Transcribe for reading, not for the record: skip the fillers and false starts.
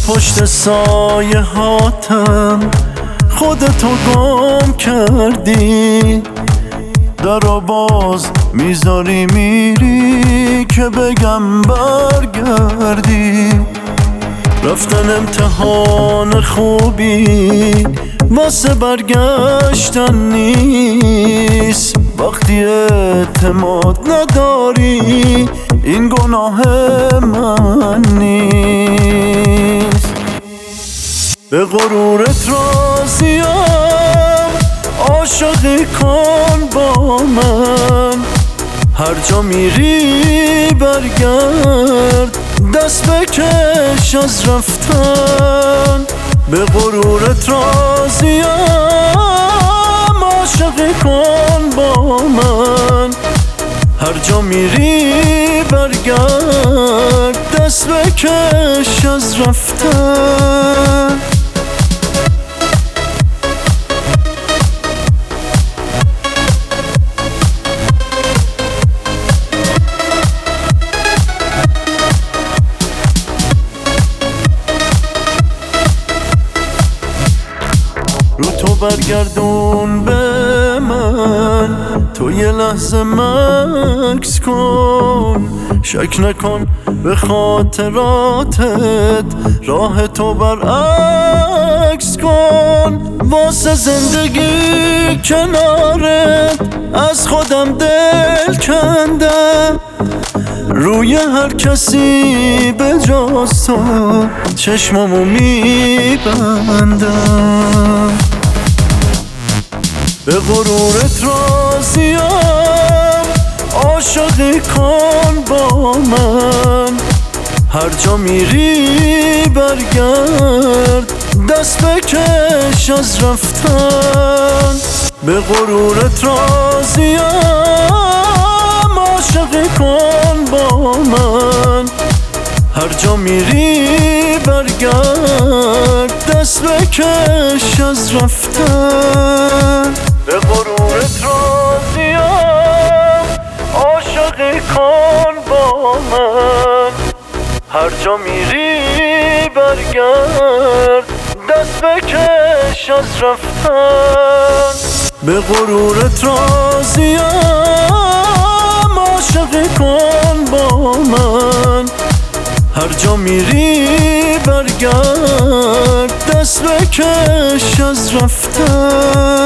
پشت سایه هاتم خودتو گم کردی، درو باز میذاری میری که بگم برگردی. رفتن امتحان خوبی واسه برگشتن نیست، وقتی اعتماد نداری این گناه من نیست. به غرورت راضیم، عاشقی کن با من، هر جا میری برگرد دست بکش از رفتن. به غرورت راضیم، عاشقی کن با من، هر جا میری برگرد دست بکش از رفتن. رو تو برگردون به من، تو یه لحظه مکس کن، شک نکن به خاطراتت، راه تو برعکس کن. واسه زندگی کنارت از خودم دل کندم، روی هر کسی به جز تو چشمامو میبندم. به غرورت راضیم، عاشقی کن با من، هر جا میری برگرد دست بکش از رفتن. به غرورت راضیم، عاشقی کن با من، هر جا میری برگرد دست بکش از رفتن. به غرورت راضیم، عاشقی کن با من، هر جا میری برگرد دست بکش از رفتن. به غرورت راضیم، عاشقی کن با من، هر جا میری برگرد دست بکش از رفتن.